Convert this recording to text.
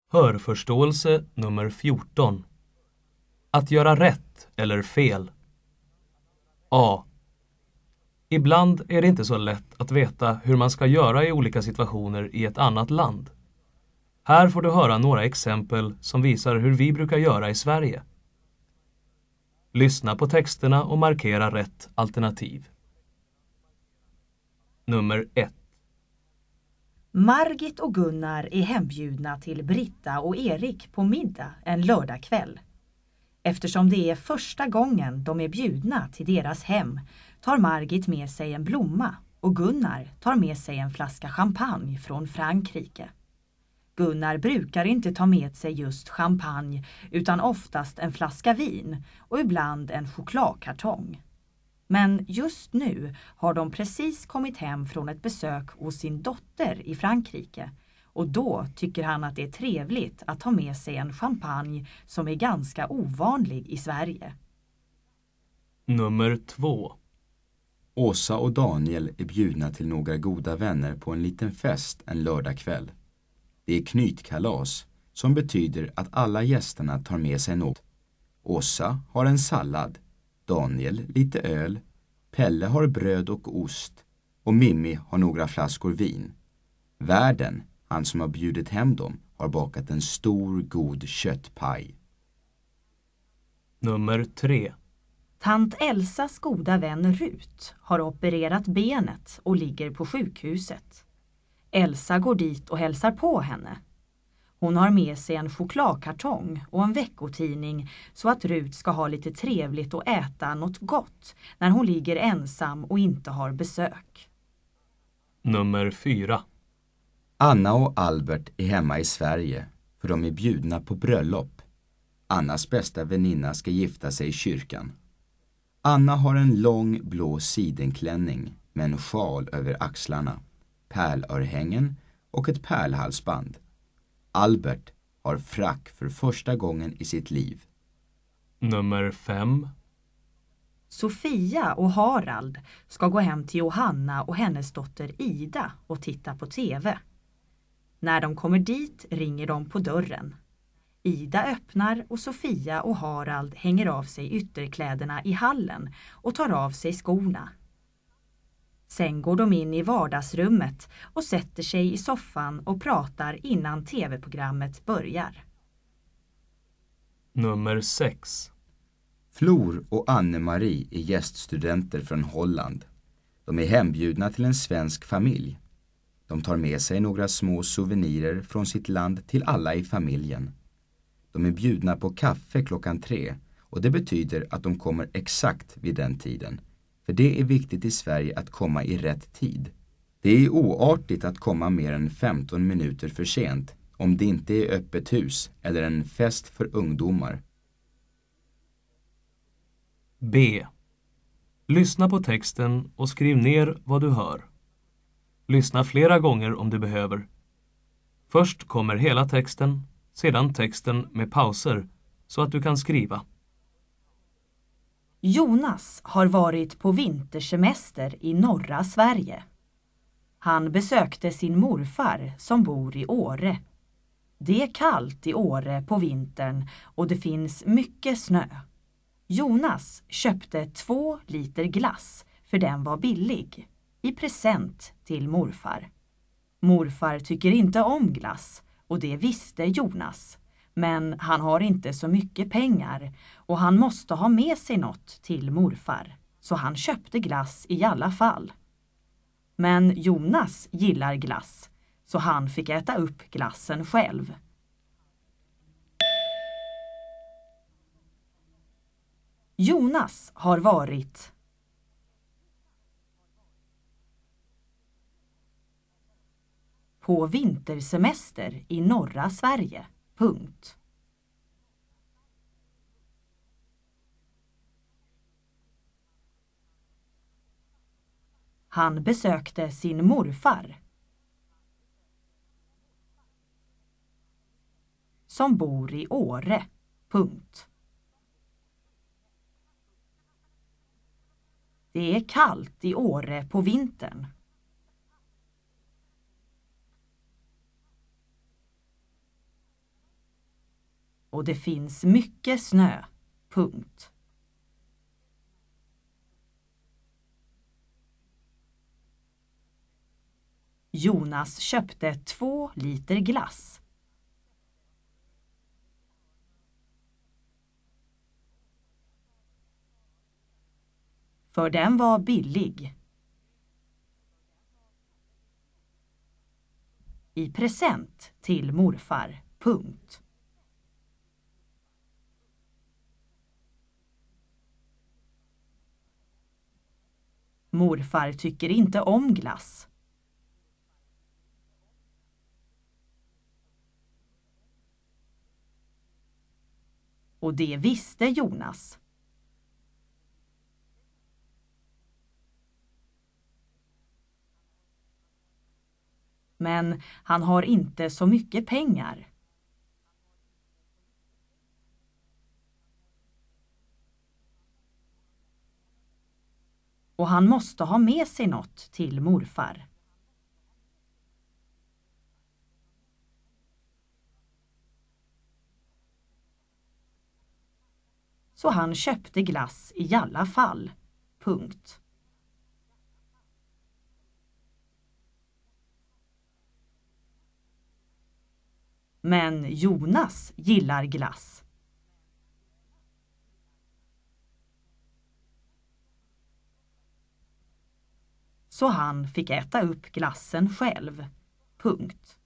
Hörförståelse nummer 14. Att göra rätt eller fel. A. Ibland är det inte så lätt att veta hur man ska göra i olika situationer i ett annat land. Här får du höra några exempel som visar hur vi brukar göra i Sverige. Lyssna på texterna och markera rätt alternativ. Nummer 1. Margit och Gunnar är hembjudna till Britta och Erik på middag en lördagkväll. Eftersom det är första gången de är bjudna till deras hem tar Margit med sig en blomma och Gunnar tar med sig en flaska champagne från Frankrike. Gunnar brukar inte ta med sig just champagne utan oftast en flaska vin och ibland en chokladkartong. Men just nu har de precis kommit hem från ett besök hos sin dotter i Frankrike och då tycker han att det är trevligt att ta med sig en champagne som är ganska ovanlig i Sverige. Nummer 2. Åsa och Daniel är bjudna till några goda vänner på en liten fest en lördagkväll. Det är knytkalas, som betyder att alla gästerna tar med sig något. Åsa har en sallad, Daniel lite öl, Pelle har bröd och ost och Mimmi har några flaskor vin. Värden, han som har bjudit hem dem, har bakat en stor god köttpaj. Nummer 3. Tant Elsas goda vän Rut har opererat benet och ligger på sjukhuset. Elsa går dit och hälsar på henne. Hon har med sig en chokladkartong och en veckotidning så att Rut ska ha lite trevligt och äta något gott när hon ligger ensam och inte har besök. Nummer 4. Anna och Albert är hemma i Sverige för de är bjudna på bröllop. Annas bästa väninna ska gifta sig i kyrkan. Anna har en lång blå sidenklänning med en sjal över axlarna, pärlörhängen och ett pärlhalsband. Albert har frack för första gången i sitt liv. Nummer 5. Sofia och Harald ska gå hem till Johanna och hennes dotter Ida och titta på TV. När de kommer dit ringer de på dörren. Ida öppnar och Sofia och Harald hänger av sig ytterkläderna i hallen och tar av sig skorna. Sen går de in i vardagsrummet och sätter sig i soffan och pratar innan tv-programmet börjar. Nummer 6. Flor och Anne-Marie är gäststudenter från Holland. De är hembjudna till en svensk familj. De tar med sig några små souvenirer från sitt land till alla i familjen. De är bjudna på kaffe 3:00 och det betyder att de kommer exakt vid den tiden. För det är viktigt i Sverige att komma i rätt tid. Det är oartigt att komma mer än 15 minuter för sent om det inte är öppet hus eller en fest för ungdomar. B. Lyssna på texten och skriv ner vad du hör. Lyssna flera gånger om du behöver. Först kommer hela texten, sedan texten med pauser så att du kan skriva. Jonas har varit på vintersemester i norra Sverige. Han besökte sin morfar som bor i Åre. Det är kallt i Åre på vintern och det finns mycket snö. Jonas köpte 2 liter glass för den var billig i present till morfar. Morfar tycker inte om glass och det visste Jonas. Men han har inte så mycket pengar och han måste ha med sig något till morfar. Så han köpte glass i alla fall. Men Jonas gillar glass så han fick äta upp glassen själv. Jonas har varit på vintersemester i norra Sverige. Punkt. Han besökte sin morfar som bor i Åre. Punkt. Det är kallt i Åre på vintern. och det finns mycket snö. Punkt. Jonas köpte 2 liter glass. För den var billig. I present till morfar. Punkt. Morfar tycker inte om glass. Och det visste Jonas. Men han har inte så mycket pengar. Och han måste ha med sig något till morfar. Så han köpte glass i alla fall. Punkt. Men Jonas gillar glass. Så han fick äta upp glassen själv. Punkt.